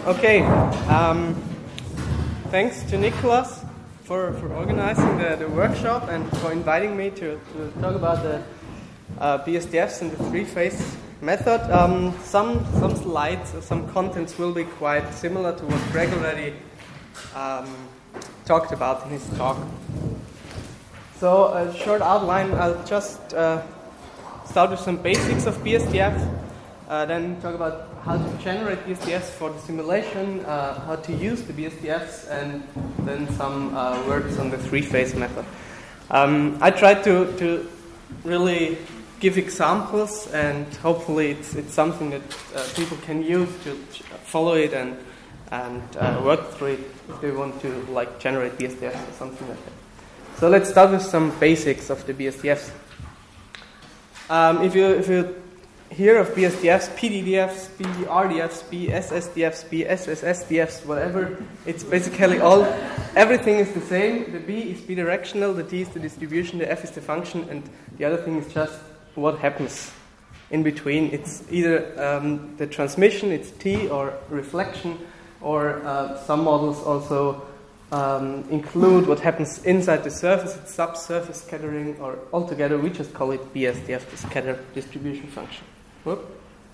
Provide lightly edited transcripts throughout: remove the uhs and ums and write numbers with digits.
Okay. Thanks to Nicholas for organizing the workshop and for inviting me to talk about the BSDFs and the three-phase method. Some slides or some contents will be quite similar to what Greg already talked about in his talk. So a short outline, I'll just start with some basics of BSDF, then talk about how to generate BSDFs for the simulation, how to use the BSDFs, and then some words on the three-phase method. I tried to really give examples, and hopefully it's something that people can use to follow it and work through it if they want to generate BSDFs or something like that. So let's start with some basics of the BSDFs. If you hear of BSDFs, PDDFs, BRDFs, BSSDFs, BSSSDFs, whatever, it's basically everything is the same. The B is bidirectional, the D is the distribution, the F is the function, and the other thing is just what happens in between. It's either the transmission, it's T, or reflection, or some models also include what happens inside the surface, it's subsurface scattering, or altogether we just call it BSDF, the scatter distribution function. Whoop.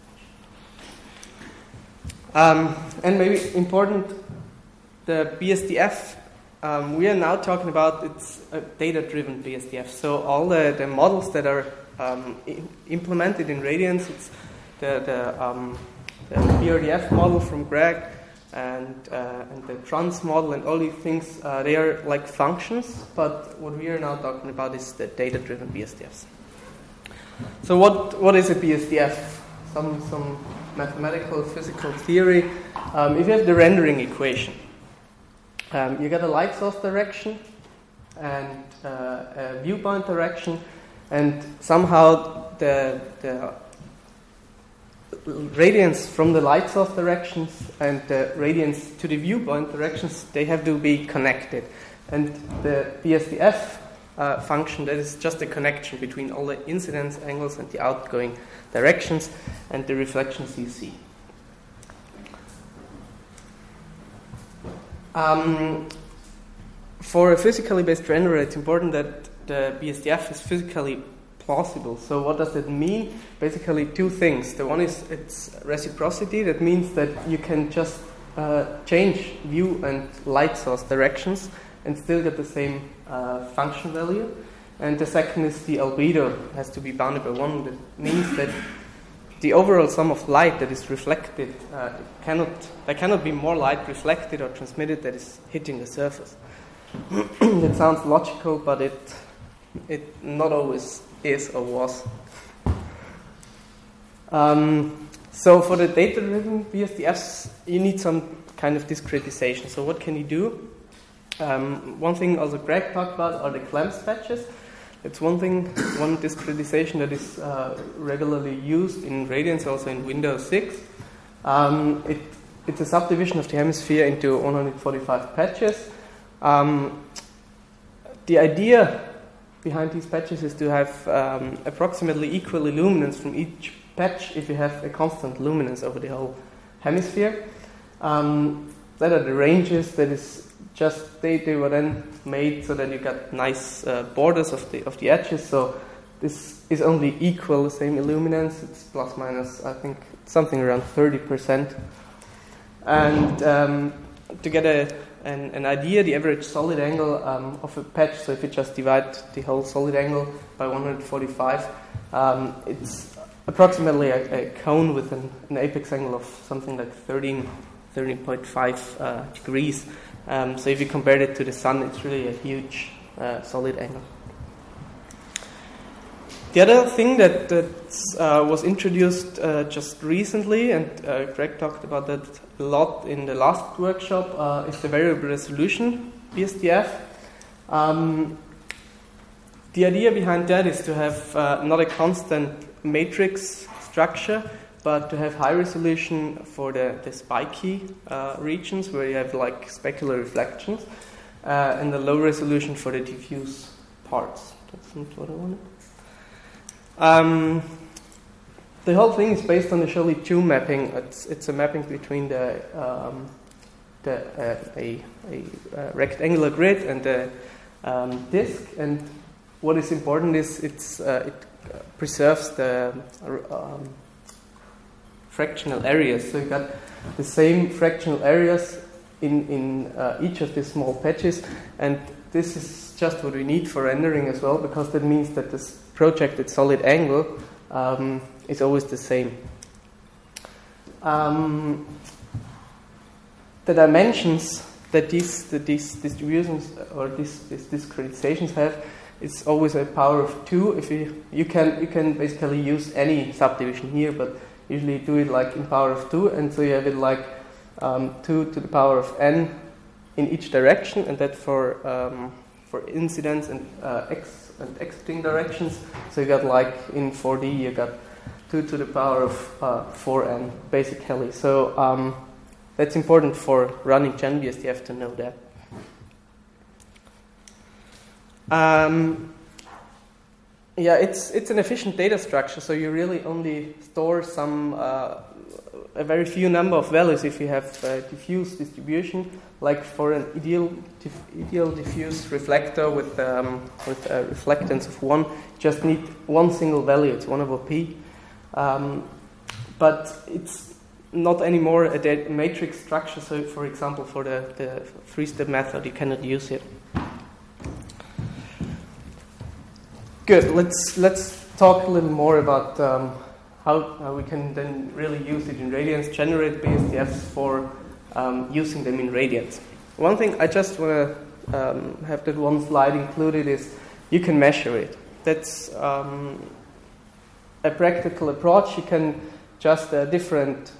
And maybe important, the BSDF, we are now talking about, it's a data-driven BSDF. So all the models that are implemented in Radiance, it's the BRDF model from Greg, and the trans model and all these things, they are like functions, but what we are now talking about is the data-driven BSDFs. So what is a BSDF? Some mathematical, physical theory. If you have the rendering equation, you get a light source direction and a viewpoint direction, and somehow the radiance from the light source directions and the radiance to the viewpoint directions, they have to be connected. And the BSDF function, that is just a connection between all the incidence angles and the outgoing directions and the reflections you see. For a physically based renderer, it's important that the BSDF is physically plausible. So what does that mean? Basically two things. The one is it's reciprocity. That means that you can just change view and light source directions and still get the same function value. And the second is the albedo has to be bounded by 1. That means that the overall sum of light that is reflected, there cannot be more light reflected or transmitted that is hitting the surface. That sounds logical, but it not always is or was. So for the data-driven BSDFs, you need some kind of discretization. So what can you do? One thing also Greg talked about are the Clamps patches. It's one discretization that is regularly used in Radiance, also in Windows 6. It's a subdivision of the hemisphere into 145 patches. The idea behind these patches is to have approximately equal illuminance from each patch if you have a constant luminance over the whole hemisphere. That are the ranges. That is just they were then made so that you got nice borders of the edges. So this is only equal, the same illuminance. It's plus minus, I think, something around 30%. And to get an idea, the average solid angle of a patch, so if you just divide the whole solid angle by 145, it's approximately a cone with an apex angle of something like 13.5 degrees. So if you compare it to the sun, it's really a huge solid angle. The other thing that was introduced just recently, and Greg talked about that a lot in the last workshop, is the variable resolution BSDF. The idea behind that is to have not a constant matrix structure, but to have high resolution for the spiky regions where you have like specular reflections, and the low resolution for the diffuse parts. That's not what I wanted. the whole thing is based on the Joly 2 mapping. It's a mapping between a rectangular grid and the disk. And what is important is it preserves the fractional areas. So you got the same fractional areas in each of these small patches, and this is just what we need for rendering as well, because that means that this projected solid angle is always the same. The dimensions that these distributions or these discretizations have, it's always a power of 2. If you can basically use any subdivision here, but usually do it like in power of 2, and so you have it like 2 to the power of n in each direction, and that for incidence and x and exiting directions. So you got like in 4D you got 2 to the power of 4n basically. So that's important for running GenBSDF to know that. Yeah, it's an efficient data structure, so you really only store a very few number of values if you have diffuse distribution. Like for an ideal diffuse reflector with a reflectance of 1, you just need one single value. It's 1 over p. But it's not anymore a matrix structure. So, for example, for the 3-step method, you cannot use it. Good. Let's talk a little more about how we can then really use it in radians, generate BSDFs for using them in radians. One thing I just want to have that one slide included is you can measure it. That's a practical approach. You can just different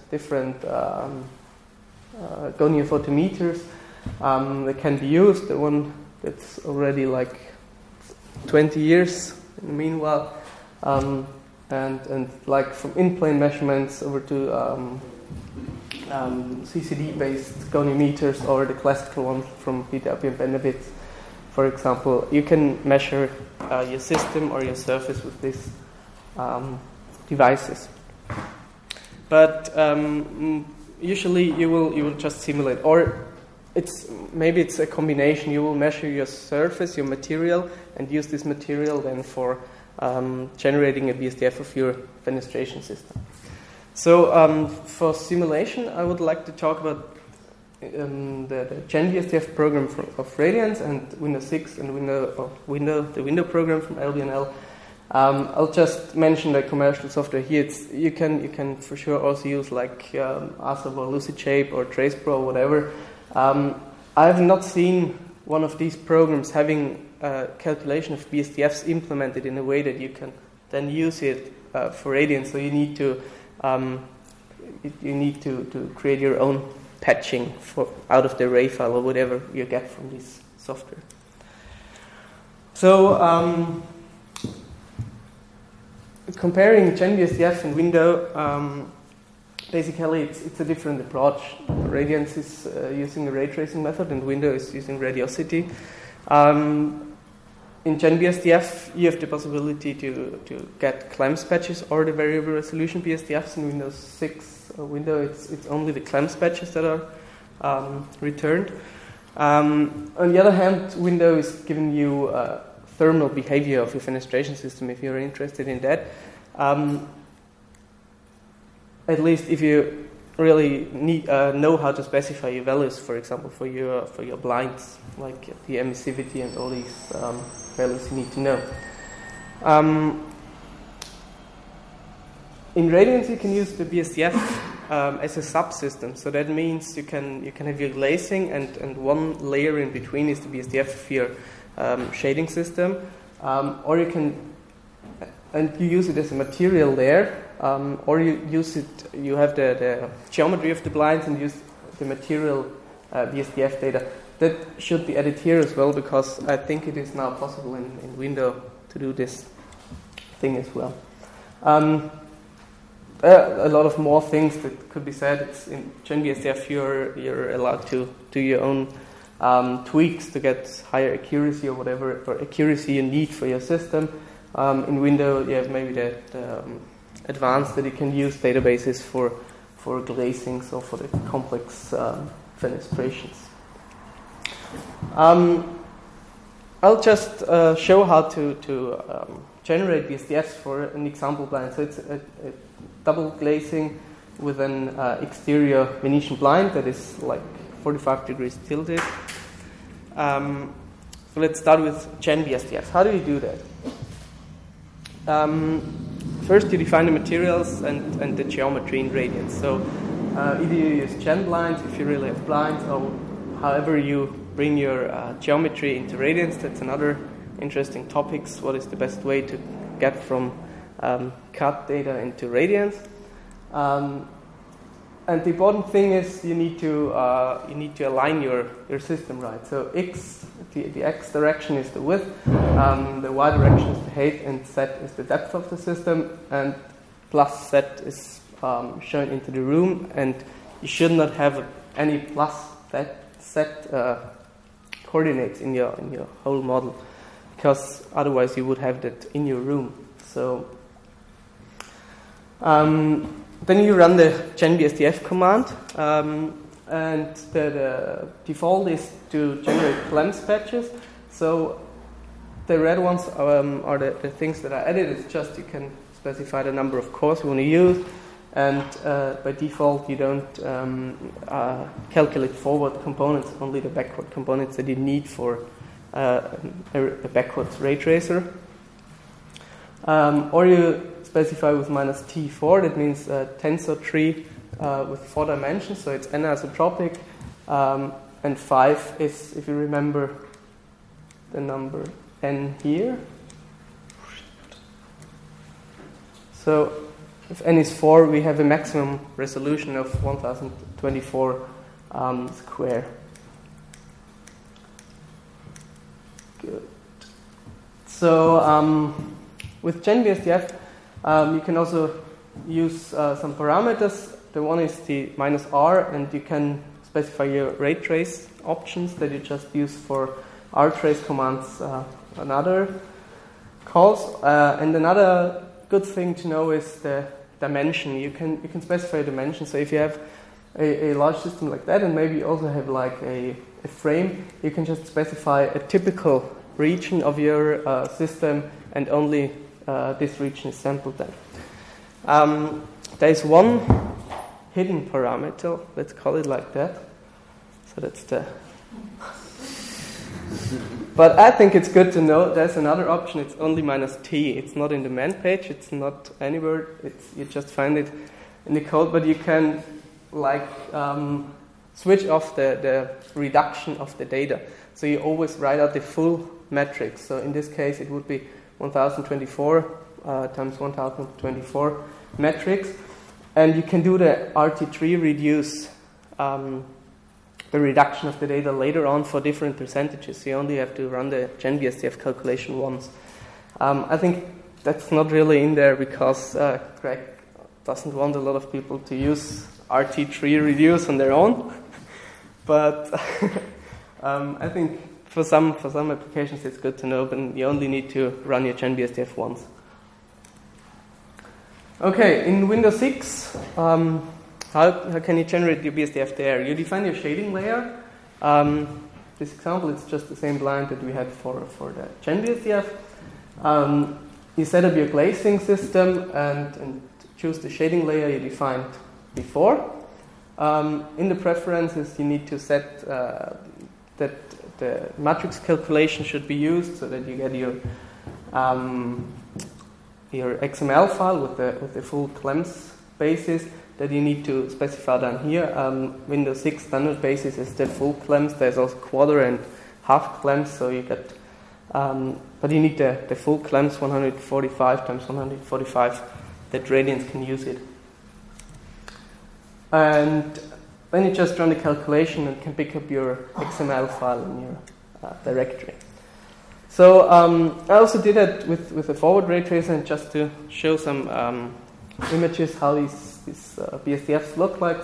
Gonian photometers that can be used. The one that's already like 20 years in the meanwhile, and like from in-plane measurements over to CCD-based goniometers or the classical ones from BW and Benefits, for example. You can measure your system or your surface with these devices. But usually you will just simulate, or it's a combination. You will measure your surface, your material, and use this material then for generating a BSDF of your fenestration system. So for simulation, I would like to talk about the GenBSDF program of Radiance and Windows 6 and the window program from LBNL. I'll just mention the commercial software here. You can for sure also use like ASAP or LucidShape or TracePro or whatever. I have not seen one of these programs having calculation of BSDFs implemented in a way that you can then use it for Radiance. So you need to create your own patching out of the array file or whatever you get from this software. So comparing GenBSDF and Window, basically it's a different approach. Radiance is using a ray tracing method and Window is using radiosity. In GenBSDF, you have the possibility to get clamps patches or the variable resolution BSDFs. In Windows 6 or Window, it's only the clamps patches that are returned. On the other hand, Window is giving you thermal behavior of your fenestration system if you're interested in that. At least if you really know how to specify your values, for example, for your blinds, like the emissivity and all these values you need to know. In Radiance, you can use the BSDF as a subsystem. So that means you can have your glazing, and one layer in between is the BSDF of your shading system, or you can, and you use it as a material there, or you use it. You have the geometry of the blinds and use the material BSDF data. That should be added here as well, because I think it is now possible in Window to do this thing as well. A lot of more things that could be said. It's in GenBSDF you're allowed to do your own tweaks to get higher accuracy or whatever or accuracy you need for your system. In Window you have maybe the advanced that you can use databases for glazing, so for the complex fenestrations. I'll just show how to generate BSDFs for an example blind. So it's a double glazing with an exterior Venetian blind that is like 45 degrees tilted. So let's start with Gen BSDFs. How do you do that? First, you define the materials and the geometry in radians. So either you use Gen blinds if you really have blinds, or however you bring your geometry into radians. That's another interesting topic. What is the best way to get from CAD data into radians? And the important thing is you need to align your system right. So the x direction is the width, the y direction is the height, and z is the depth of the system, and plus z is shown into the room. And you should not have any plus z coordinates in your whole model, because otherwise you would have that in your room. So then you run the GenBSDF command, and the default is to generate clamps patches. So the red ones are the things that are added. It's just you can specify the number of cores you want to use, and by default you don't calculate forward components, only the backward components that you need for a backwards ray tracer. Or you specify with -T4, that means a tensor tree with 4 dimensions, so it's anisotropic, and 5 is, if you remember the number n here. So if n is 4, we have a maximum resolution of 1024 square. Good. So with GenBSDF, you can also use some parameters. The one is the -R, and you can specify your ray trace options that you just use for rtrace commands and other calls. And another good thing to know is the dimension. You can specify a dimension. So if you have a large system like that, and maybe you also have like a frame, you can just specify a typical region of your system, and only this region is sampled then. There is one hidden parameter, let's call it like that. So that's the... But I think it's good to know there's another option. It's only -T. It's not in the man page. It's not anywhere. You just find it in the code. But you can switch off the reduction of the data. So you always write out the full matrix. So in this case, it would be 1024 times 1024 matrix. And you can do the RT3 reduce, the reduction of the data later on for different percentages. So you only have to run the GenBSDF calculation once. I think that's not really in there because Greg doesn't want a lot of people to use RT3 reduce on their own. But I think for some applications it's good to know, but you only need to run your GenBSDF once. Okay, in Windows 6, how can you generate your BSDF there? You define your shading layer. This example is just the same blind that we had for the GenBSDF. You set up your glazing system and choose the shading layer you defined before. In the preferences, you need to set that the matrix calculation should be used so that you get your XML file with the full clamps basis that you need to specify down here. Windows 6 standard basis is the full clamps. There's also quarter and half clamps, so you get, but you need the full clamps, 145 times 145, that Radiance can use it. And then you just run the calculation and can pick up your XML file in your directory. So I also did that with a forward ray tracer, and just to show some images how these BSDFs look like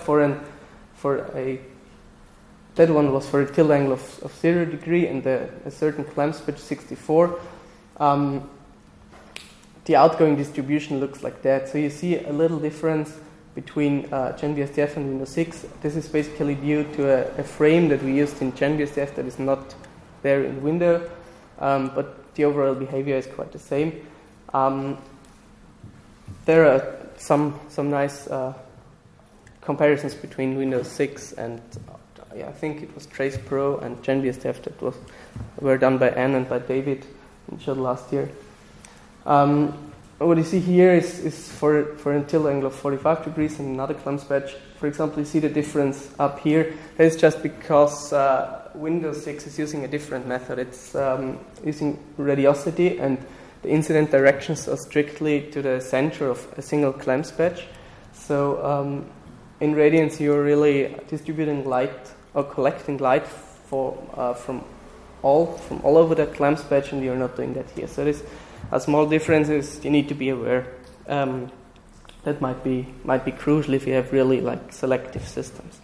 that one was for a tilt angle of 0 degree and a certain clamp pitch 64. the outgoing distribution looks like that. So you see a little difference between GenBSDF and Windows 6. This is basically due to a frame that we used in GenBSDF that is not there in Windows, but the overall behavior is quite the same. There are some nice comparisons between Windows 6 and I think it was Trace Pro and GenBSDF that were done by Anne and by David in Shuttle last year. What you see here is for until angle of 45 degrees and another clamps batch. For example, you see the difference up here. That is just because Windows 6 is using a different method. It's using radiosity, and the incident directions are strictly to the center of a single clamps batch. So in Radiance, you're really distributing light or collecting light from all over the clamps batch, and you're not doing that here. So there's a small differences you need to be aware. That might be crucial if you have really like selective systems.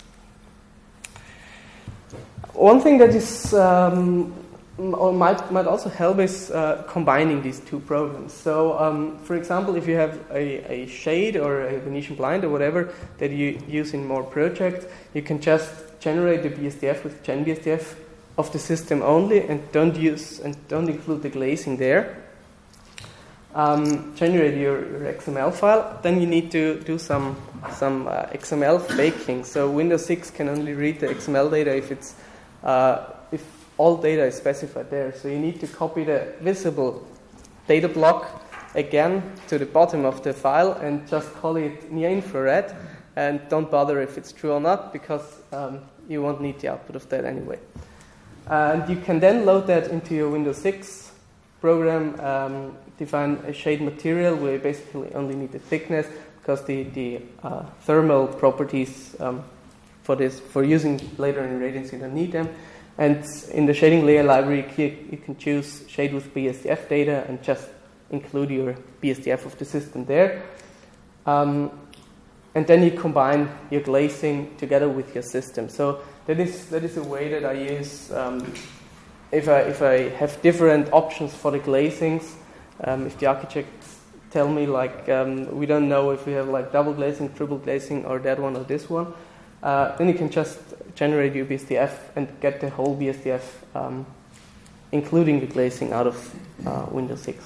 One thing that is or might also help is combining these two programs. So, for example, if you have a shade or a Venetian blind or whatever that you use in more projects, you can just generate the BSDF with GenBSDF of the system only, and don't include the glazing there. Generate your XML file. Then you need to do some XML faking. So Windows 6 can only read the XML data if all data is specified there. So you need to copy the visible data block again to the bottom of the file and just call it near infrared, and don't bother if it's true or not, because you won't need the output of that anyway. And you can then load that into your Windows 6 program, define a shade material where you basically only need the thickness, because the thermal properties for using later in Radiance, you don't need them. And in the shading layer library, you can choose shade with BSDF data and just include your BSDF of the system there. And then you combine your glazing together with your system. So that is a way that I use if I have different options for the glazings. If the architects tell me like we don't know if we have like double glazing, triple glazing, or that one or this one, then you can just generate your BSDF and get the whole BSDF, including the glazing, out of Windows 6.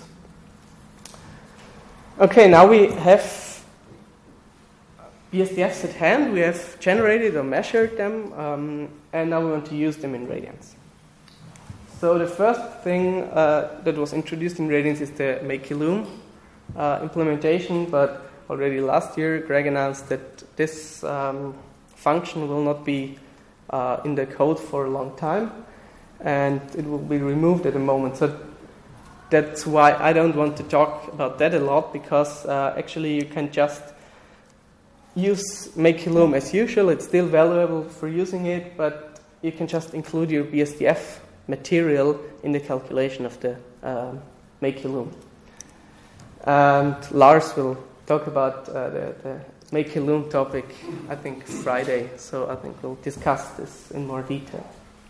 Okay, now we have BSDFs at hand. We have generated or measured them, and now we want to use them in Radiance. So the first thing that was introduced in Radiance is the Make-Illum implementation, but already last year Greg announced that this function will not be in the code for a long time, and it will be removed at the moment. So that's why I don't want to talk about that a lot, because actually you can just use Make-Illum as usual. It's still valuable for using it, but you can just include your BSDF material in the calculation of the Make-Illum. And Lars will talk about the Make-Illum topic, I think, Friday, so I think we'll discuss this in more detail.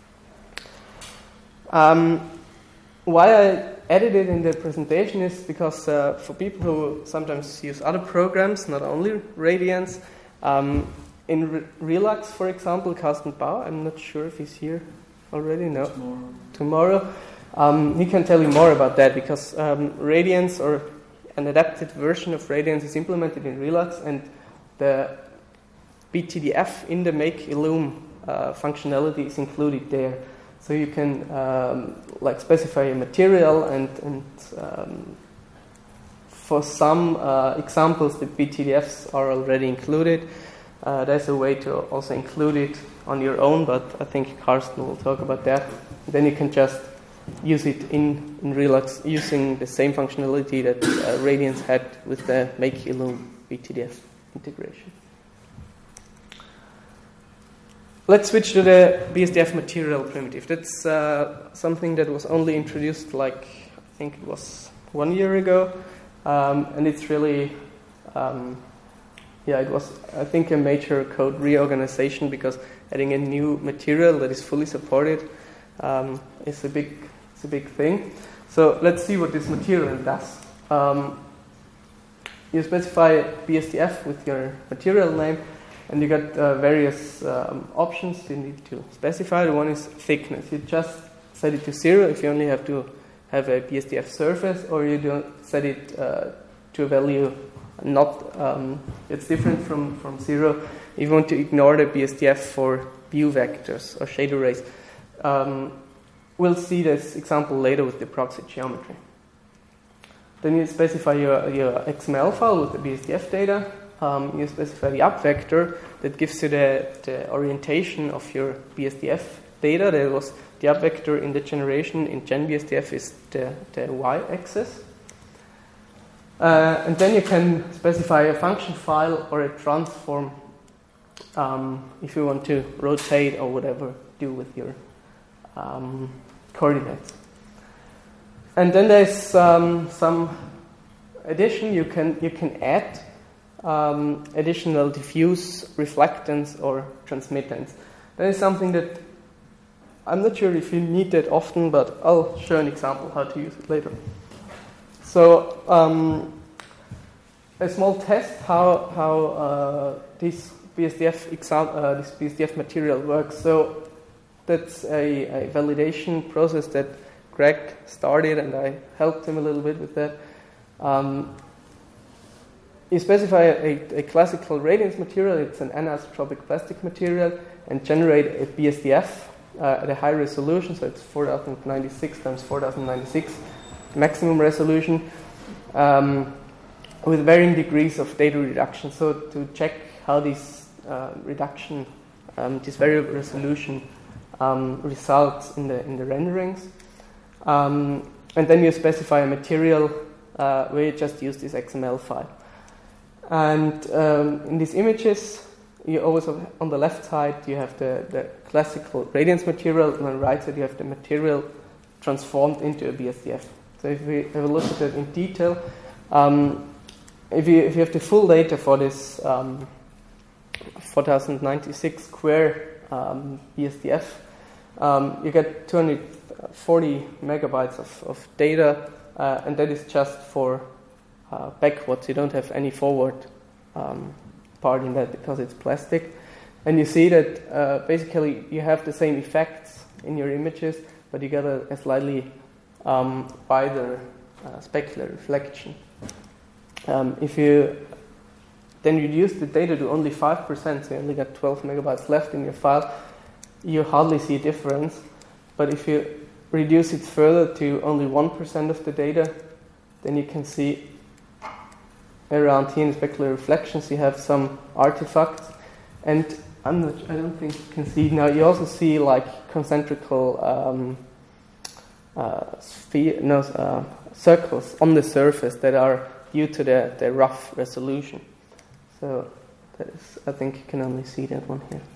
Why I added it in the presentation is because for people who sometimes use other programs, not only Radiance, in Relux, for example, Carsten Bauer, I'm not sure if he's here already, no? Tomorrow. He can tell you more about that, because Radiance, or an adapted version of Radiance, is implemented in Relux, and the BTDF in the Make-Illum functionality is included there. So you can specify a material, and for some examples, the BTDFs are already included. There's a way to also include it on your own, but I think Carsten will talk about that. Then you can just use it in Relux using the same functionality that Radiance had with the Make-Illum BTDF integration. Let's switch to the BSDF material primitive. That's something that was only introduced I think it was 1 year ago, and it's really, it was, I think, a major code reorganization, because adding a new material that is fully supported is a big thing. So let's see what this material does. you specify BSDF with your material name, and you got various options you need to specify. The one is thickness. You just set it to 0 if you only have to have a BSDF surface, or you don't set it to a value not it's different from 0. If you want to ignore the BSDF for view vectors or shade arrays. We'll see this example later with the proxy geometry. Then you specify your XML file with the BSDF data. You specify the up vector that gives you the orientation of your BSDF data. That was the up vector in the generation in GenBSDF is the y-axis. And then you can specify a function file or a transform if you want to rotate or whatever do with your coordinates. And then there's some addition. You can add additional diffuse reflectance or transmittance. That is something that I'm not sure if you need that often, but I'll show an example how to use it later. So a small test how this BSDF material works. So that's a validation process that Greg started, and I helped him a little bit with that. You specify a classical radiance material. It's an anisotropic plastic material, and generate a BSDF at a high resolution. So it's 4096 times 4096 maximum resolution, with varying degrees of data reduction. So to check how this reduction, this variable resolution results in the renderings. And then you specify a material where you just use this XML file. And in these images, you always have, on the left side, you have the classical radiance material, and on the right side, you have the material transformed into a BSDF. So if we have a look at that in detail, if you have the full data for this 4096 square BSDF, you get 240 megabytes of data, and that is just for backwards. You don't have any forward part in that because it's plastic. And you see that basically you have the same effects in your images, but you get a slightly wider specular reflection. If you then reduce the data to only 5%, so you only got 12 megabytes left in your file, you hardly see a difference. But if you reduce it further to only 1% of the data, then you can see around here in specular reflections you have some artifacts. And I don't think you can see now. You also see like concentrical circles on the surface that are due to the rough resolution. So that is, I think you can only see that one here.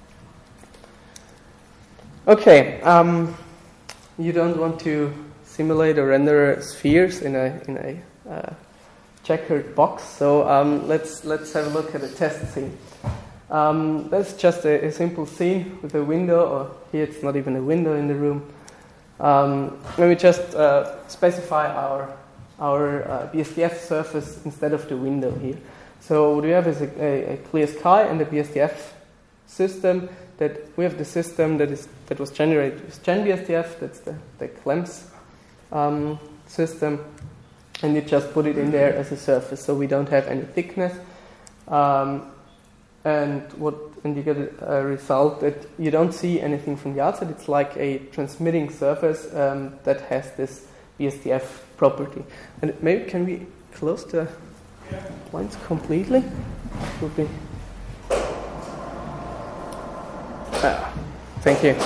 Okay, you don't want to simulate or render spheres in a checkered box. So let's have a look at a test scene. That's just a simple scene with a window, or here it's not even a window in the room. When we just specify our BSDF surface instead of the window here. So what we have is a clear sky and a BSDF system. That we have the system that was generated with GenBSDF. That's the CLEMS system, and you just put it in there as a surface. So we don't have any thickness, and you get a result that you don't see anything from the outside. It's like a transmitting surface that has this BSDF property. And maybe can we close the lines completely? Would be. Thank you.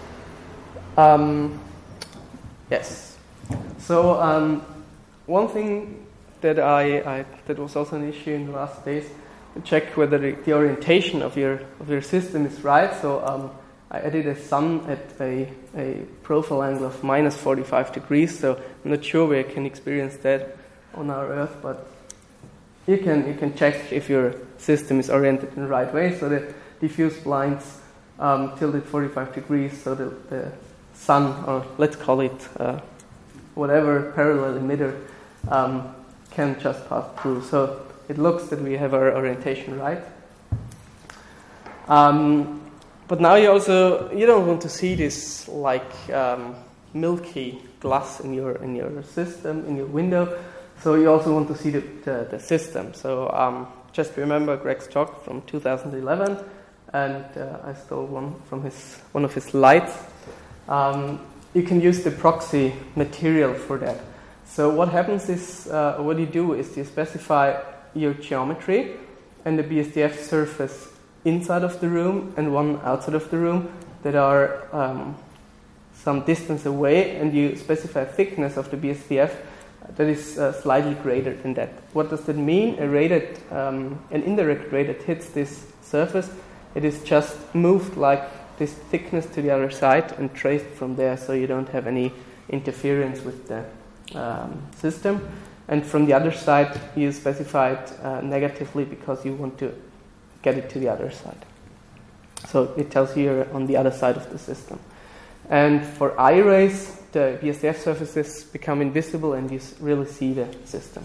Yes. So one thing that that was also an issue in the last days, to check whether the orientation of your system is right. So I added a sun at a profile angle of minus 45 degrees. So I'm not sure we can experience that on our Earth, but you can check if your system is oriented in the right way. So the diffuse blinds tilted 45 degrees, so the sun, or let's call it whatever parallel emitter, can just pass through. So it looks that we have our orientation right. But now you don't want to see this like milky glass in your system, in your window. So you also want to see the system. So just remember Greg's talk from 2011, and I stole one of his slides. You can use the proxy material for that. So what happens is, what you do is you specify your geometry and the BSDF surface inside of the room and one outside of the room that are some distance away, and you specify thickness of the BSDF that is slightly greater than that. What does that mean? An indirect ray that hits this surface, it is just moved like this thickness to the other side and traced from there, so you don't have any interference with the system. And from the other side, you specify it negatively because you want to get it to the other side. So it tells you you're on the other side of the system. And for eye rays, the BSDF surfaces become invisible and you really see the system.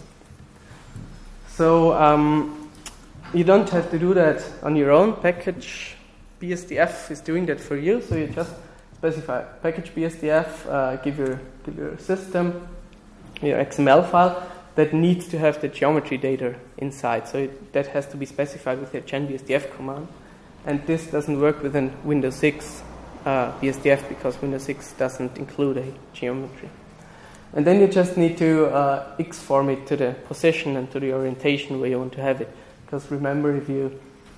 So you don't have to do that on your own. Package BSDF is doing that for you. So you just specify package BSDF, give your system your XML file that needs to have the geometry data inside. So that has to be specified with the genBSDF command. And this doesn't work within Windows 6 BSDF because Windows 6 doesn't include a geometry. And then you just need to XForm it to the position and to the orientation where you want to have it. Because remember, if you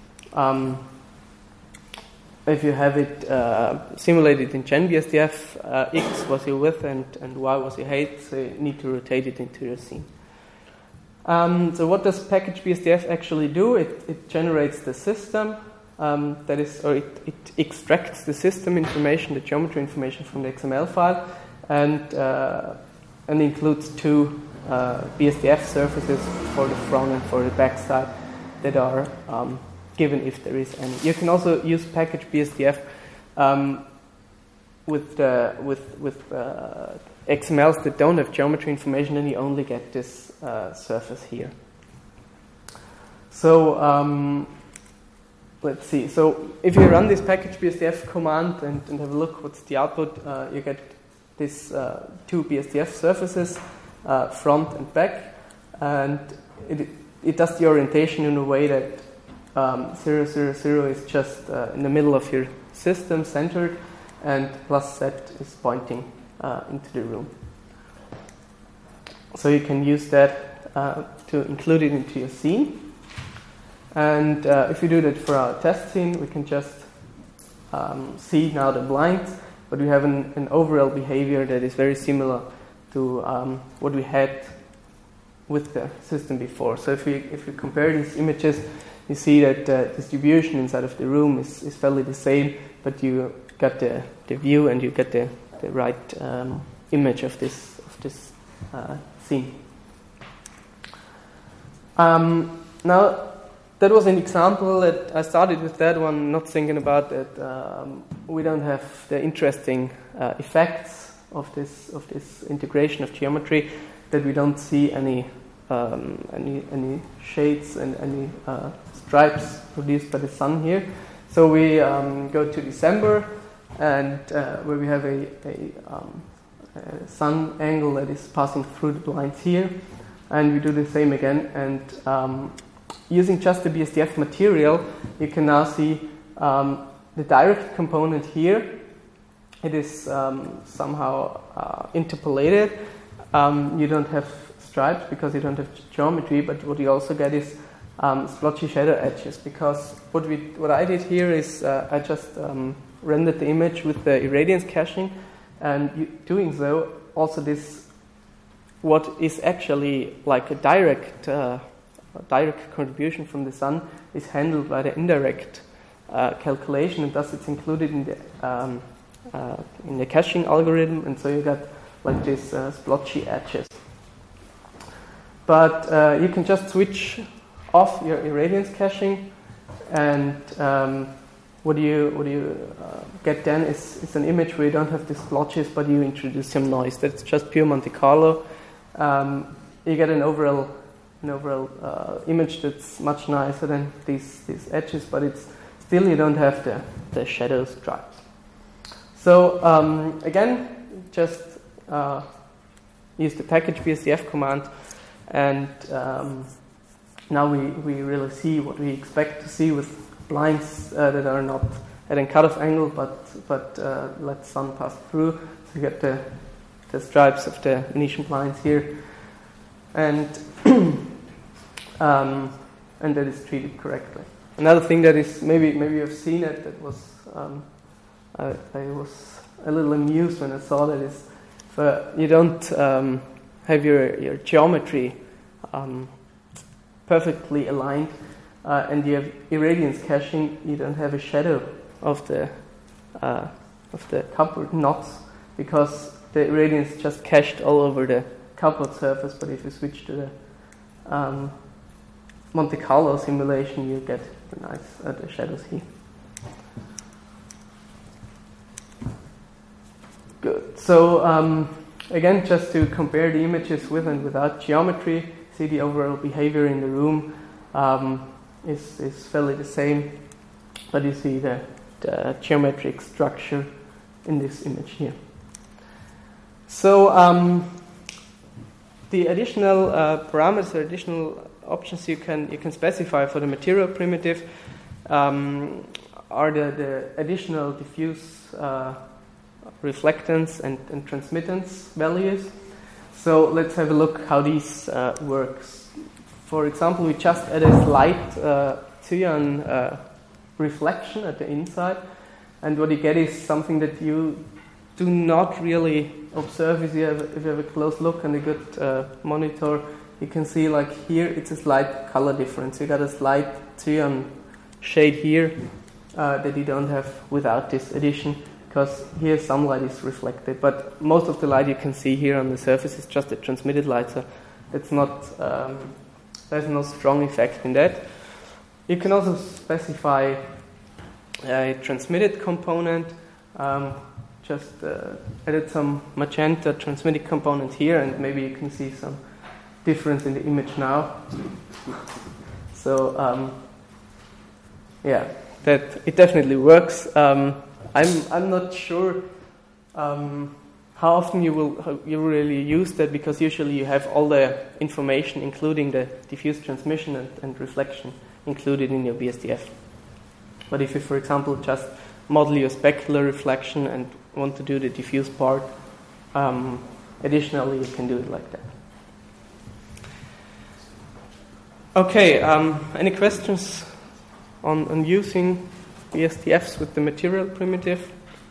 have it simulated in genBSDF, X was your width and Y was your height, so you need to rotate it into your scene. So what does package BSDF actually do? It generates the system. It extracts the system information, the geometry information from the XML file, and includes two BSDF surfaces for the front and for the back side that are given if there is any. You can also use package BSDF with XMLs that don't have geometry information, and you only get this surface here. So let's see. So if you run this package BSDF command and have a look what's the output, you get these two BSDF surfaces, front and back, and it does the orientation in a way that 0, 0, 0 is just in the middle of your system, centered, and plus Z is pointing into the room. So you can use that to include it into your scene. And if we do that for our test scene, we can just see now the blinds, but we have an overall behavior that is very similar to what we had with the system before. So if we compare these images, you see that the distribution inside of the room is fairly the same, but you got the view and you get the right image of this scene. Now, that was an example that I started with that one, not thinking about that we don't have the interesting effects of this integration of geometry, that we don't see any shades and any stripes produced by the sun here. So we go to December, and where we have a sun angle that is passing through the blinds here, and we do the same again. And using just the BSDF material, you can now see the direct component here. It is somehow interpolated. You don't have stripes because you don't have geometry, but what you also get is splotchy shadow edges, because what I did here is I just rendered the image with the irradiance caching, and doing so, also this, what is actually like a direct contribution from the sun is handled by the indirect calculation, and thus it's included in the caching algorithm, and so you get like this splotchy edges. But you can just switch off your irradiance caching, and what you get then is an image where you don't have these splotches, but you introduce some noise. That's just pure Monte Carlo. You get an overall an overall image that's much nicer than these edges, but it's still you don't have the shadow stripes. So again, just use the package BSDF command, and now we really see what we expect to see with blinds that are not at a cutoff angle, but let sun pass through. So you get the stripes of the Venetian blinds here, and that is treated correctly. Another thing that is maybe you've seen it, that was I was a little amused when I saw that, is you don't have your geometry perfectly aligned, and you have irradiance caching, you don't have a shadow of the cupboard knots, because the irradiance just cached all over the cupboard surface. But if you switch to the Monte Carlo simulation, you get the nice the shadows here. Good. So again, just to compare the images with and without geometry, see the overall behavior in the room is fairly the same, but you see the geometric structure in this image here. So the additional parameters, or additional options you can specify for the material primitive are the additional diffuse reflectance and transmittance values. So let's have a look how these works. For example, we just add a slight cyan reflection at the inside, and what you get is something that you do not really observe. If you have a close look and a good monitor, you can see, like here, it's a slight color difference. You got a slight cyan shade here that you don't have without this addition, because here sunlight is reflected, but most of the light you can see here on the surface is just a transmitted light, so it's not, there's no strong effect in that. You can also specify a transmitted component, just added some magenta transmitted component here, and maybe you can see some difference in the image now. So yeah, that it definitely works. I'm not sure how often you really use that, because usually you have all the information, including the diffuse transmission and reflection, included in your BSDF. But if you, for example, just model your specular reflection and want to do the diffuse part, additionally you can do it like that. Okay, any questions on using BSDFs with the material primitive?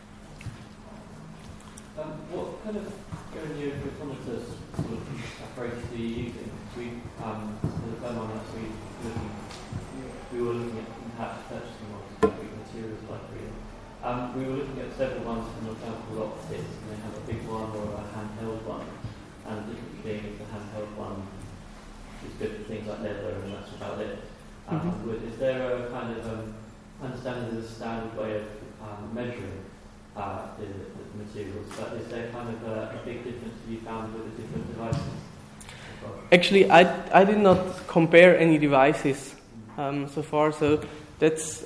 What kind of granulometers sort of approach do you use? For the firm on that we were looking at perhaps purchasing one materials library. We were looking at several ones from the example optics, and they have a big one or a handheld one. And the difference being is the handheld one is good for things like leather, and that's about it. Is there a kind of understanding there's a standard way of measuring the materials, but is there kind of a big difference to be found with the different devices? Actually, I did not compare any devices so far, so that's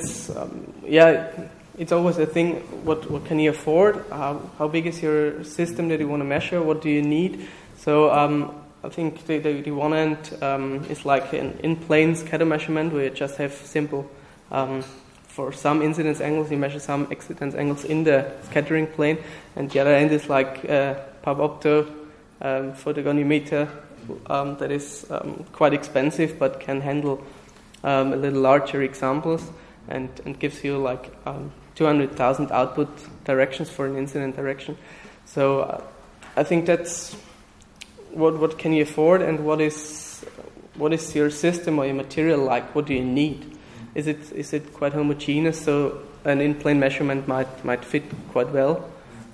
it's always a thing. What can you afford? How big is your system that you want to measure? What do you need? So I think the one end is like an in-plane scatter measurement, where you just have simple. For some incidence angles, you measure some excidence angles in the scattering plane, and the other end is like PubOpto photogonimeter that is quite expensive, but can handle a little larger examples, and gives you like 200,000 output directions for an incident direction. So I think that's what can you afford, and what is your system or your material like? What do you need? Is it quite homogeneous? So an in-plane measurement might fit quite well.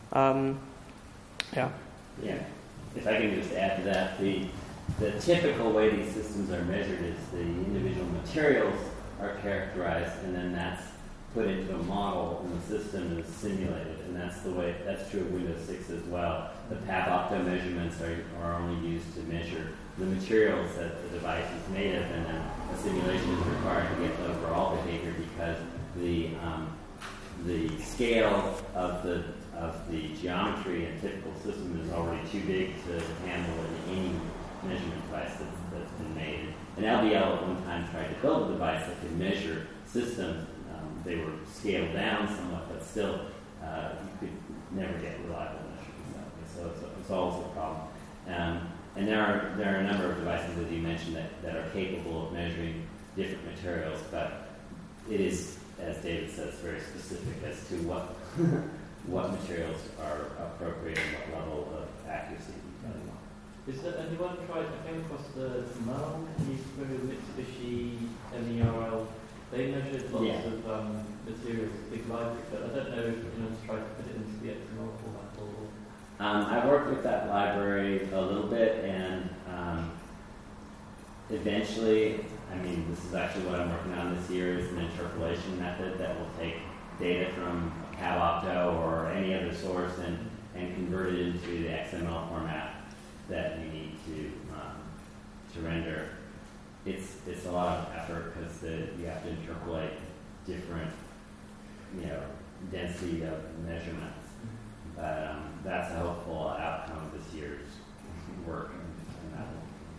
Yeah. If I can just add to that, the typical way these systems are measured is the individual materials are characterized, and then that's put into a model and the system is simulated, and that's true of Windows 6 as well. The PAB-OPTO measurements are only used to measure the materials that the device is made of, and then a simulation is required to get the overall behavior because the scale of the geometry and typical system is already too big to handle in any measurement device that's been made. And LBL at one time tried to build a device that could measure systems. They were scaled down somewhat, but still you could never get reliable measurements. So it's always a problem. And there are a number of devices, as you mentioned, that are capable of measuring different materials, but it is, as David says, very specific as to what materials are appropriate and what level of accuracy you want. Is there anyone tried? I came across the Merl, Mitsubishi, MERL. They measured lots of materials, big library, but I don't know if anyone's tried to put it into the XML format or. I worked with that library a little bit, and eventually, this is actually what I'm working on this year, is an interpolation method that will take data from PAB-OPTO or any other source and convert it into the XML format that you need to render. It's a lot of effort because you have to interpolate different, density of measurements. But that's a hopeful outcome of this year's work in that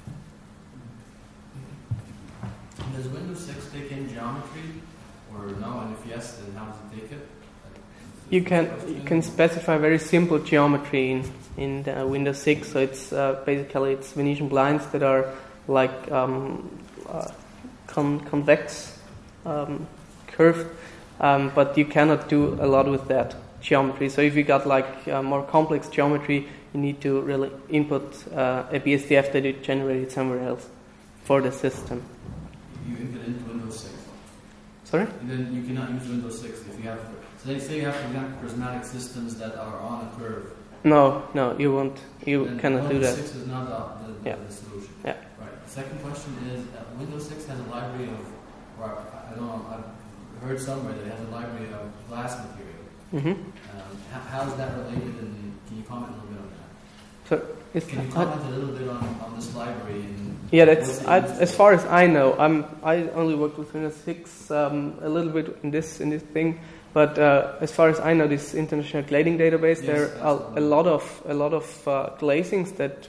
one. Does Windows 6 take in geometry, or no? And if yes, then how does it take it? You can specify very simple geometry in the Windows 6. So it's basically it's Venetian blinds that are like convex, curved, but you cannot do a lot with that geometry. So if you got like more complex geometry, you need to really input a BSDF that you generated somewhere else for the system. You input into Windows 6. Sorry? And then you cannot use Windows 6 if you have. So say you have, for example, prismatic systems that are on a curve. No, you won't. You then cannot do that. Windows 6 is not the solution. Yeah. Right. The second question is, Windows 6 has a library of, or I don't know, I've heard somewhere that it has a library of glass material. Mm-hmm. How is that related, and can you comment a little bit on that? So can you comment a little bit on this library? And yeah, that's as far as I know. I only worked with Windows 6 a little bit in this thing. But as far as I know, this international glazing database, yes, there are a lot of glazings that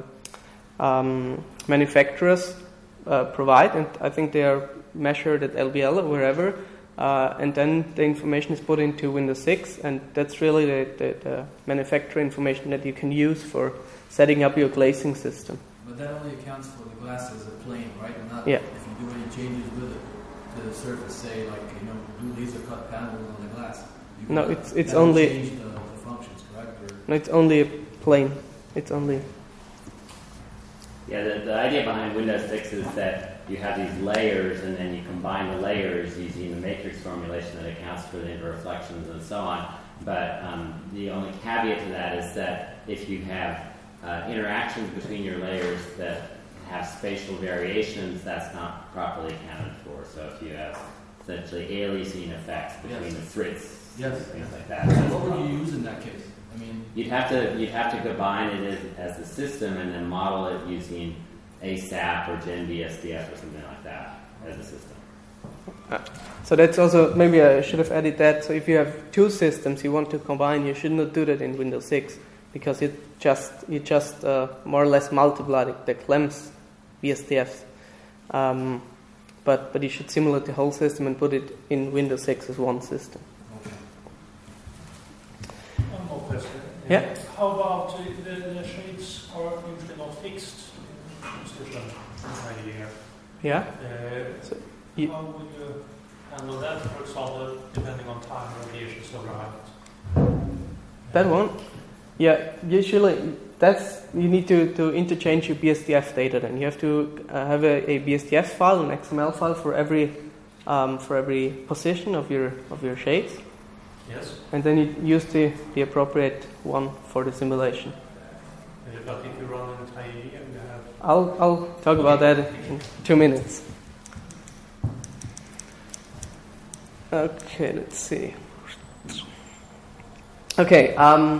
manufacturers provide, and I think they are measured at LBL or wherever, and then the information is put into Windows 6, and that's really the manufacturer information that you can use for setting up your glazing system. But that only accounts for the glass as a plane, right? And not yeah. If you do any changes with it to the surface, say like do laser cut panels on the glass. No, it's only change the functions, correct? Or? No, it's only a plane. It's only. Yeah, the idea behind Windows 6 is that you have these layers, and then you combine the layers using the matrix formulation that accounts for the interreflections and so on. But the only caveat to that is that if you have interactions between your layers that have spatial variations, that's not properly accounted for. So if you have essentially aliasing effects between the Fritz, things like that. So what would you use in that case? You'd have to combine it as a system and then model it using ASAP or GenBSDF or something like that as a system. So that's also, maybe I should have added that. So if you have two systems you want to combine, you should not do that in Windows 6 because you just more or less multiply the clamps BSDFs. But you should simulate the whole system and put it in Windows 6 as one system. One more question. Yeah. How about the shades are usually not fixed? Yeah. How would you handle that, for example, depending on time radiation overhead? That one? Yeah, usually you need to interchange your BSDF data. Then you have to have a BSDF file, an XML file for every position of your shades. Yes. And then you use the appropriate one for the simulation. But if you run an IE, you have. I'll talk about that in 2 minutes. Okay, let's see. Okay,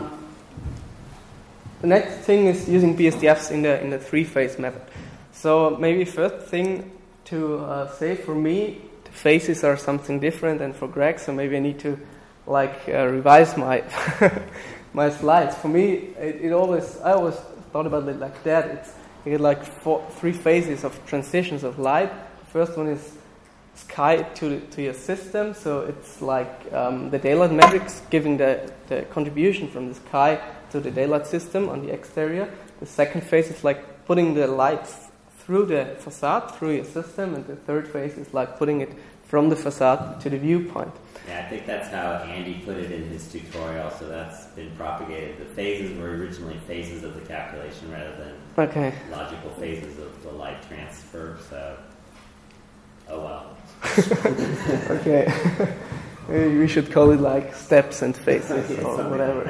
the next thing is using BSDFs in the three-phase method. So maybe first thing to say for me, the phases are something different than for Greg. So maybe I need to revise my my slides. For me, I always thought about it like that. You get like three phases of transitions of light. The first one is sky to your system, so it's like the daylight matrix giving the contribution from the sky to the daylight system on the exterior. The second phase is like putting the light through the facade, through your system, and the third phase is like putting it from the facade to the viewpoint. Yeah, I think that's how Andy put it in his tutorial, so that's been propagated. The phases were originally phases of the calculation rather than logical phases of the light transfer, so oh well. Okay. We should call it like steps and phases or whatever.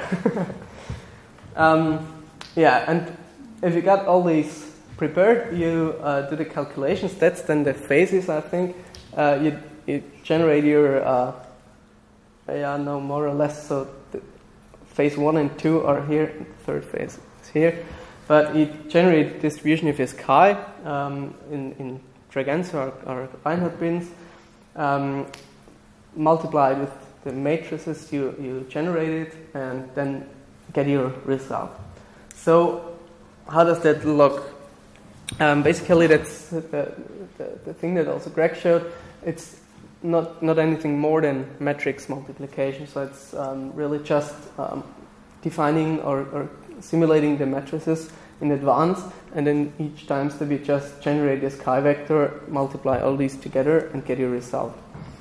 Yeah, and if you got all these prepared, you do the calculations. That's then the phases, I think. You generate your, more or less. So phase 1 and 2 are here, and the third phase is here. But you generate distribution of your sky in Tregenza or Reinhardt bins, multiplied with the matrices you generated, and then get your result. So how does that look? Basically, that's the thing that also Greg showed. It's not anything more than matrix multiplication. So it's really just defining or simulating the matrices in advance, and then each time that we just generate this chi vector, multiply all these together, and get your result.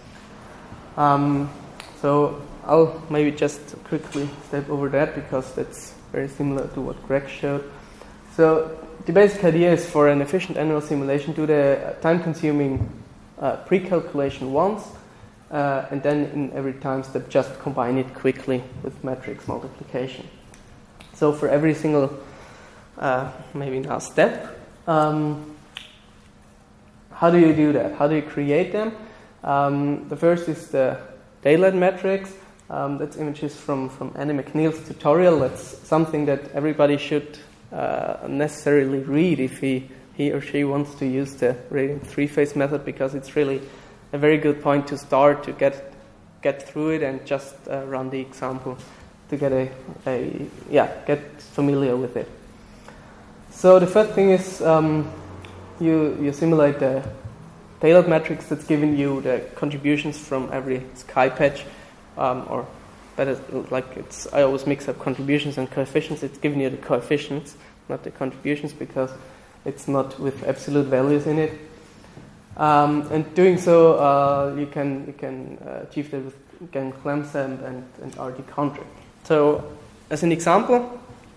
So I'll maybe just quickly step over that because that's very similar to what Greg showed. So the basic idea is for an efficient annual simulation, do the time-consuming pre-calculation once, and then in every time step just combine it quickly with matrix multiplication. So for every single maybe now step, how do you do that? How do you create them? The first is the daylight matrix. That's images from Andy McNeil's tutorial. That's something that everybody should necessarily read if he or she wants to use the radiant three-phase method, because it's really a very good point to start to get through it and just run the example to get familiar with it. So the first thing is you simulate the daylight matrix that's giving you the contributions from every sky patch, or better, I always mix up contributions and coefficients. It's giving you the coefficients, not the contributions, because it's not with absolute values in it. And doing so, you can achieve that with Gen-Clamsamp and RT-Contrib. So, as an example,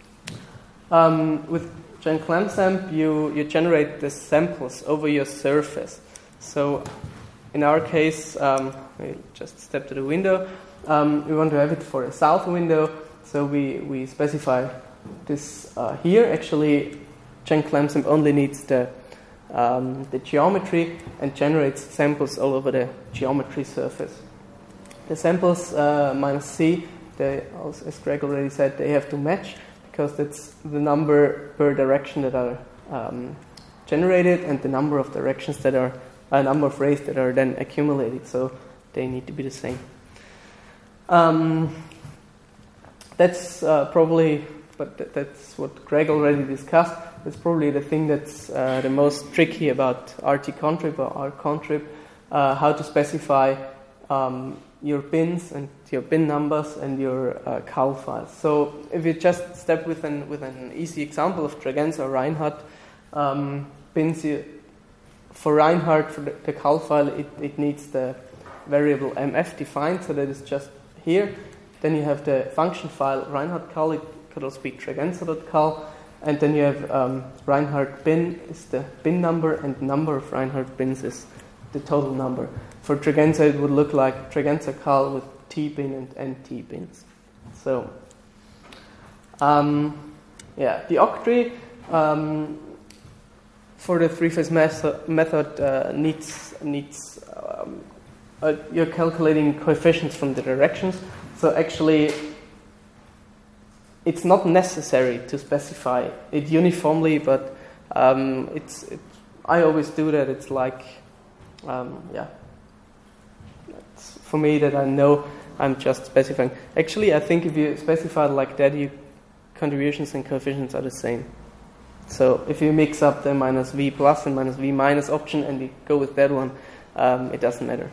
with Gen-Clamsamp, you generate the samples over your surface. So, in our case, we just step to the window. We want to have it for a south window, so we specify this here. Actually, Gen-Clamsamp only needs the geometry and generates samples all over the geometry surface. The samples minus C, as Greg already said, they have to match, because that's the number per direction that are generated and the number of directions that are number of rays that are then accumulated. So they need to be the same. That's probably, but that's what Greg already discussed. That's probably the thing that's the most tricky about RT-Contrib or R-Contrib, how to specify your bins and your bin numbers and your cal files. So if you just step with an easy example of Tregenza or Reinhardt bins, for Reinhardt, for the cal file, it needs the variable mf defined, so that is just here. Then you have the function file Reinhardt cal, it could also be Tregenza.cal, and then you have Reinhardt bin is the bin number, and number of Reinhardt bins is the total number. For Tregenza, it would look like Tregenza cal with T bin and NT bins. So, the octree for the three-phase method needs you're calculating coefficients from the directions. So actually, it's not necessary to specify it uniformly, but I always do that. It's like, it's for me that I know I'm just specifying. Actually, I think if you specify it like that, your contributions and coefficients are the same. So if you mix up the minus v plus and minus v minus option and you go with that one, it doesn't matter.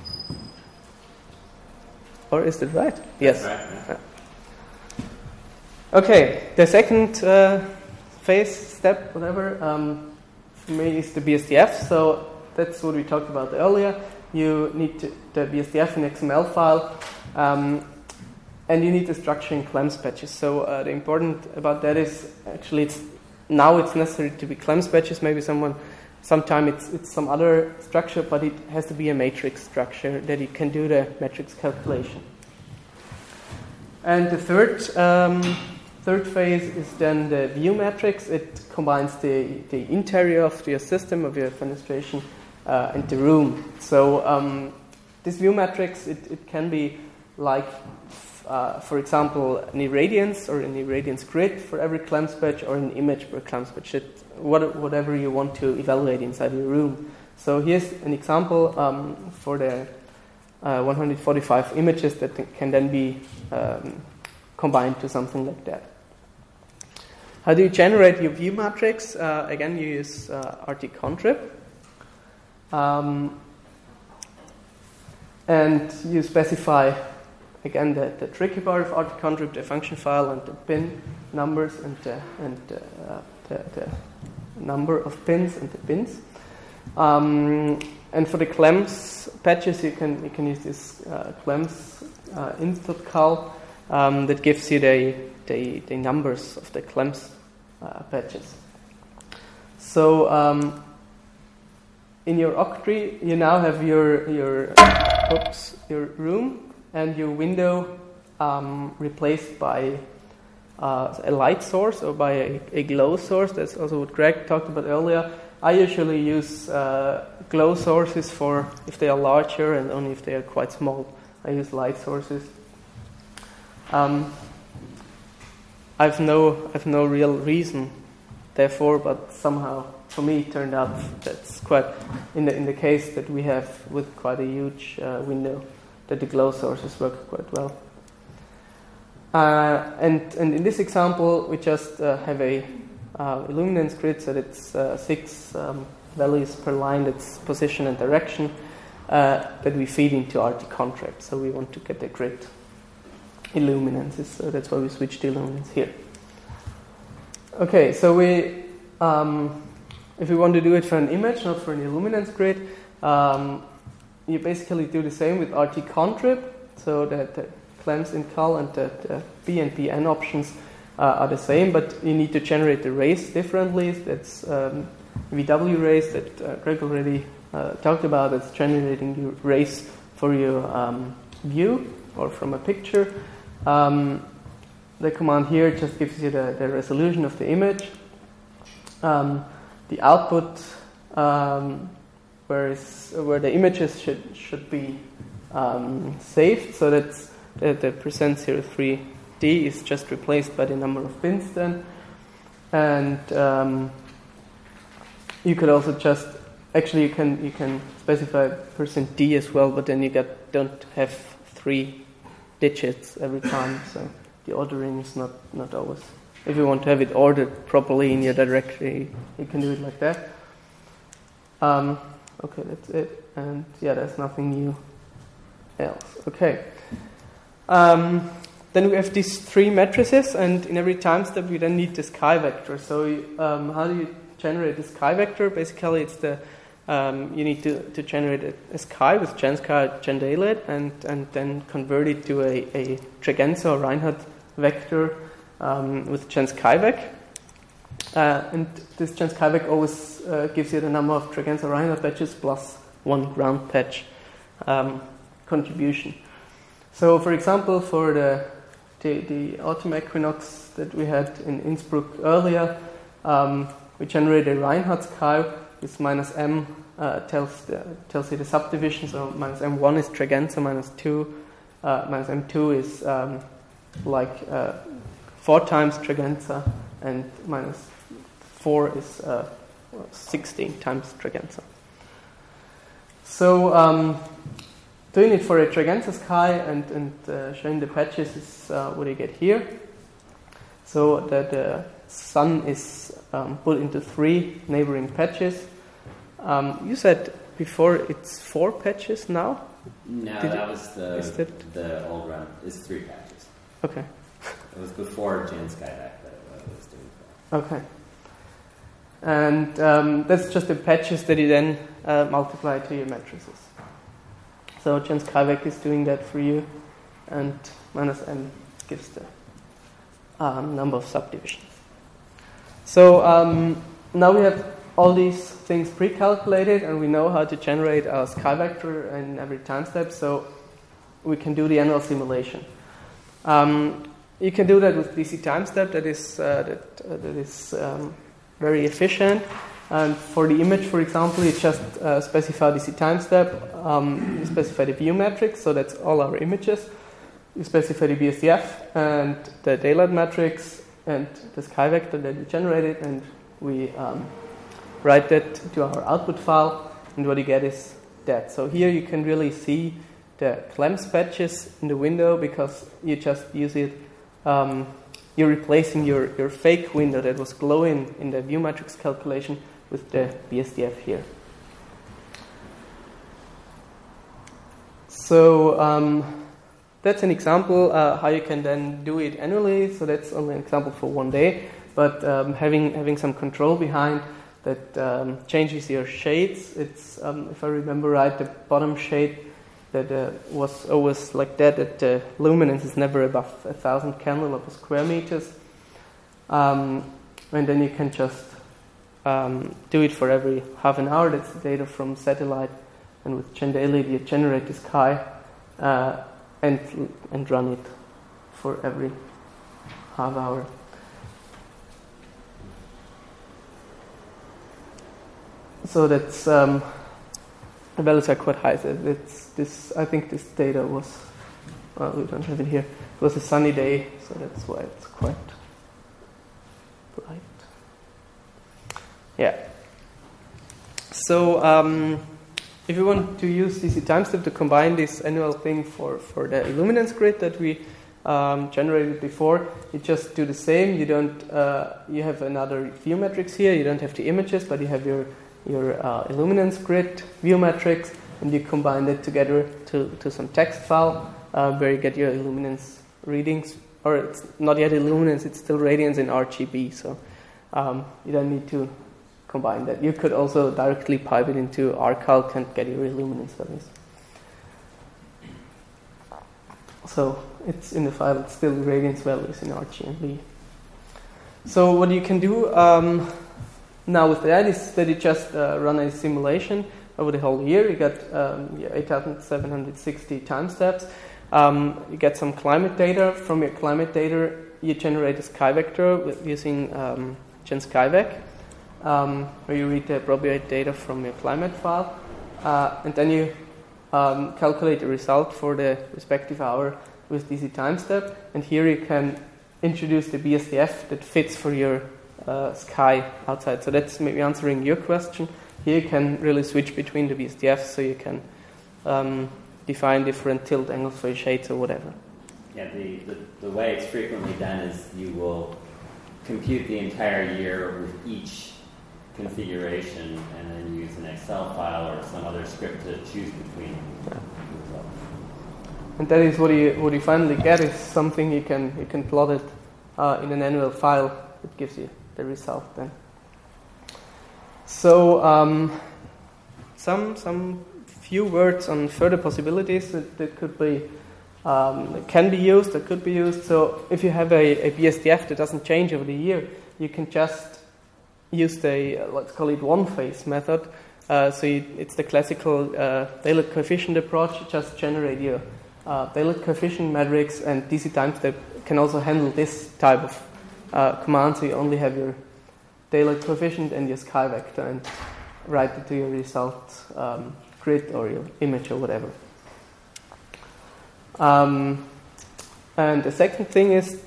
Or is it right? Yes. Right, yeah. Okay, the second step, whatever, for me is the BSDF. So that's what we talked about earlier. You need the BSDF in XML file, and you need the structure in Clems patches. So the important about that is actually it's necessary to be Clems patches. Maybe sometime it's some other structure, but it has to be a matrix structure that you can do the matrix calculation. And the third phase is then the view matrix. It combines the interior of your system, of your fenestration, and the room. So this view matrix, it can be like, for example, an irradiance or an irradiance grid for every Clems patch, or an image per Clems patch, whatever you want to evaluate inside your room. So here's an example for the 145 images that can then be combined to something like that. How do you generate your view matrix? Again, you use RT-contrib. And you specify, again, the tricky part of RT-contrib, the function file and the pin numbers and the number of pins and the bins. And for the Clems patches, you can use this Clems inst.cal that gives you the numbers of the Clems patches. So in your Octree, you now have your room and your window replaced by a light source or by a glow source. That's also what Greg talked about earlier. I usually use glow sources for if they are larger, and only if they are quite small, I use light sources. I've no real reason, therefore, but somehow for me it turned out that's quite in the case that we have with quite a huge window, that the glow sources work quite well. And in this example, we just have a illuminance grid, so it's 6 values per line, that's position and direction, that we feed into RT-contrib. So we want to get the grid illuminances, so that's why we switched to illuminance here. Okay, so we, if we want to do it for an image, not for an illuminance grid, you basically do the same with RT-contrib, so that the Clems in cal and the B and BN options are the same, but you need to generate the rays differently. That's VW rays that Greg already talked about. It's generating your rays for your view or from a picture. The command here just gives you the resolution of the image. The output, where the images should be saved, so that's the %03D is just replaced by the number of bins then. And you could also just, actually you can specify %D as well, but then you don't have 3 digits every time, so the ordering is not always. If you want to have it ordered properly in your directory, you can do it like that. Okay, that's it. And yeah, there's nothing new else. Okay. Then we have these 3 matrices, and in every time step we then need this chi vector. So how do you generate this chi vector? Basically, it's you need to generate a chi with GenSchi, GenDaylight, and then convert it to a Tregenza or Reinhardt vector with GenSchiVec. And this GenSchiVec always gives you the number of Tregenza Reinhardt patches plus 1 ground patch contribution. So, for example, for the autumn equinox that we had in Innsbruck earlier, we generated a Reinhardt chi with -m tells you the subdivision. So minus M1 is Tregenza, minus M2 is 4 times Tregenza, and minus 4 is 16 times Tregenza. So doing it for a Tregenza sky and showing the patches is what you get here. So that the sun is put into 3 neighboring patches. You said before it's 4 patches now? No, that was the old run. It's 3 patches. Okay. It was before Jan Skyback that I was doing that. Okay. And that's just the patches that you then multiply to your matrices. So Jan Skyback is doing that for you, and minus m gives the number of subdivisions. So now we have all these things pre-calculated, and we know how to generate our sky vector in every time step, so we can do the annual simulation. You can do that with DC time step. That is very efficient. And for the image, for example, you just specify DC time step. You specify the view matrix, so that's all our images. You specify the BSDF and the daylight matrix and the sky vector that we generated, and we write that to our output file, and what you get is that. So here you can really see the Clems patches in the window because you just use it. You're replacing your fake window that was glowing in the view matrix calculation with the BSDF here. So that's an example how you can then do it annually. So that's only an example for one day, but having some control behind that changes your shades. It's if I remember right, the bottom shade that was always like that the luminance is never above 1,000 candela per square meters, and then you can just do it for every half an hour. That's the data from satellite, and with Gendaily you generate the sky and run it for every half hour. So that's the values are quite high. So I think this data was, we don't have it here. It was a sunny day, so that's why it's quite bright. Yeah. So if you want to use DC timestep to combine this annual thing for the illuminance grid that we generated before, you just do the same. You don't. You have another view matrix here. You don't have the images, but you have your illuminance grid view matrix, and you combine that together to some text file where you get your illuminance readings, or it's not yet illuminance, it's still radiance in RGB, so you don't need to combine that. You could also directly pipe it into RCalc and get your illuminance values. So it's in the file, it's still radiance values in RGB. So what you can do now with that is that you just run a simulation over the whole year. You get 8,760 time steps. You get some climate data. From your climate data, you generate a sky vector using GenSkyVec, where you read the appropriate data from your climate file, and then you calculate the result for the respective hour with DC time step. And here you can introduce the BSDF that fits for your sky outside. So that's maybe answering your question. Here you can really switch between the BSDFs, so you can define different tilt angles for your shades or whatever. Yeah, the way it's frequently done is you will compute the entire year with each configuration and then use an Excel file or some other script to choose between them. Yeah. And that is what you finally get is something you can plot it in an annual file that gives you the result then. So some few words on further possibilities that could be that can be used, that could be used. So if you have a BSDF that doesn't change over the year, you can just use the let's call it one-phase method. It's the classical daylight coefficient approach. You just generate your daylight coefficient matrix, and DC timestep can also handle this type of command. So you only have your daylight coefficient and your sky vector, write it to your result grid or your image or whatever. And the second thing is,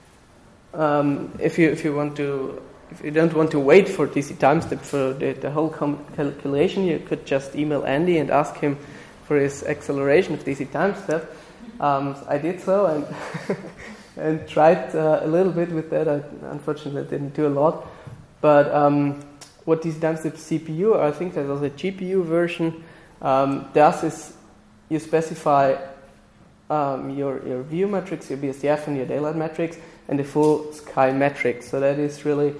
if you don't want to wait for DC timestep for the whole calculation, you could just email Andy and ask him for his acceleration of DC timestep. I did so and and tried a little bit with that. I unfortunately didn't do a lot. But what DC timestep CPU, or I think there's also a GPU version, does is you specify your view matrix, your BSDF, and your daylight matrix, and the full sky metric. So that is really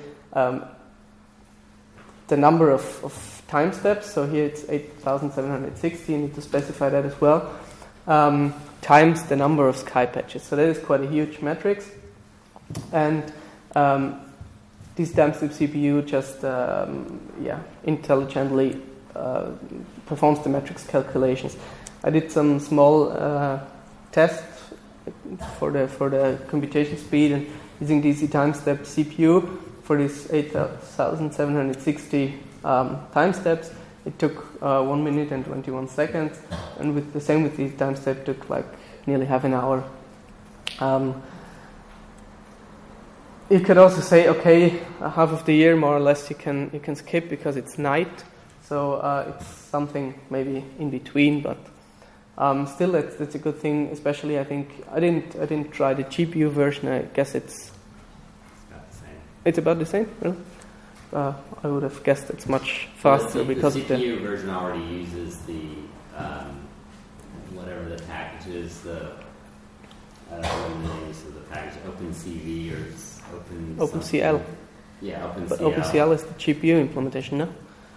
the number of time steps. So here it's 8,760. You need to specify that as well. Times the number of sky patches. So that is quite a huge matrix. And this timestep CPU just intelligently performs the matrix calculations. I did some small tests for the computation speed and using DC timestep CPU for this 8,760 time steps. It took 1 minute and 21 seconds, and with the same with the timestep took like nearly half an hour. You could also say, okay, half of the year more or less you can skip because it's night, so it's something maybe in between, but still that's a good thing. Especially I think I didn't try the GPU version. I guess it's about the same. It's about the same, really? I would have guessed it's much faster because the CPU version already uses the whatever the package is, the what are the names of the package, OpenCV or OpenCL. Yeah, OpenCL. But OpenCL is the GPU implementation, no?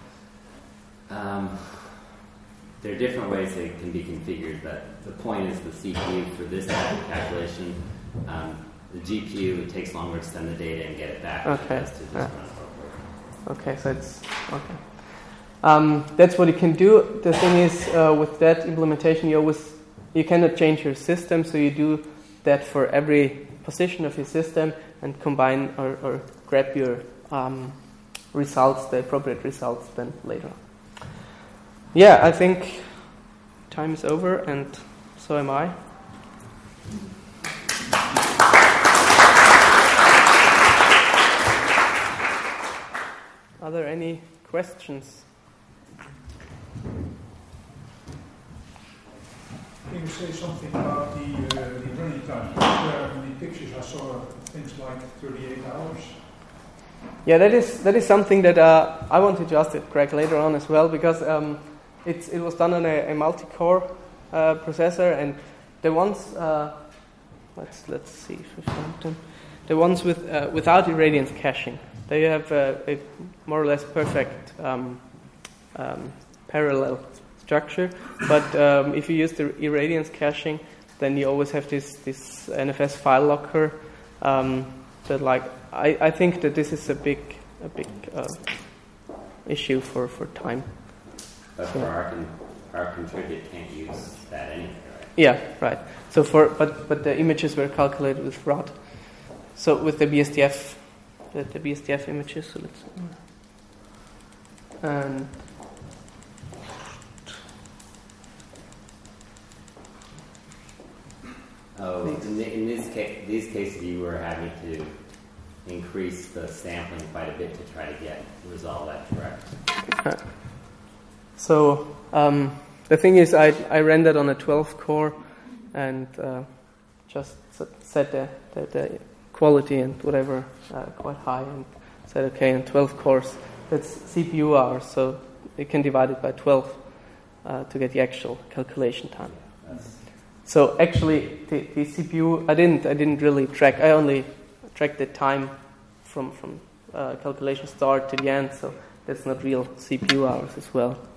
There are different ways they can be configured, but the point is the CPU for this type of calculation, the GPU, it takes longer to send the data and get it back than it does to just run it. Okay, so it's okay. That's what you can do. The thing is, with that implementation, you cannot change your system, so you do that for every position of your system and combine or grab your results, the appropriate results, then later on. Yeah, I think time is over, and so am I. Are there any questions? Can you say something about the running time? In the pictures I saw things like 38 hours. Yeah, that is something that I wanted to ask Greg later on as well, because it was done on a multi-core processor, and the ones let's see if we found them. The ones without irradiance caching, they have a more or less perfect parallel structure. But if you use the irradiance caching, then you always have this NFS file locker. That I think that this is a big issue for time. But for our contribute can't use that anyway, right? Yeah, right. So but the images were calculated with ROD. So with the BSDF, the BSDF images. So let's. And in these cases, you were having to increase the sampling quite a bit to try to resolve that correct. So the thing is, I ran that on a 12 core and just set the quality and whatever quite high, and said, okay, on 12 cores, that's CPU hours, so you can divide it by 12 to get the actual calculation time. So actually, the CPU, I didn't really track. I only tracked the time from calculation start to the end, so that's not real CPU hours as well.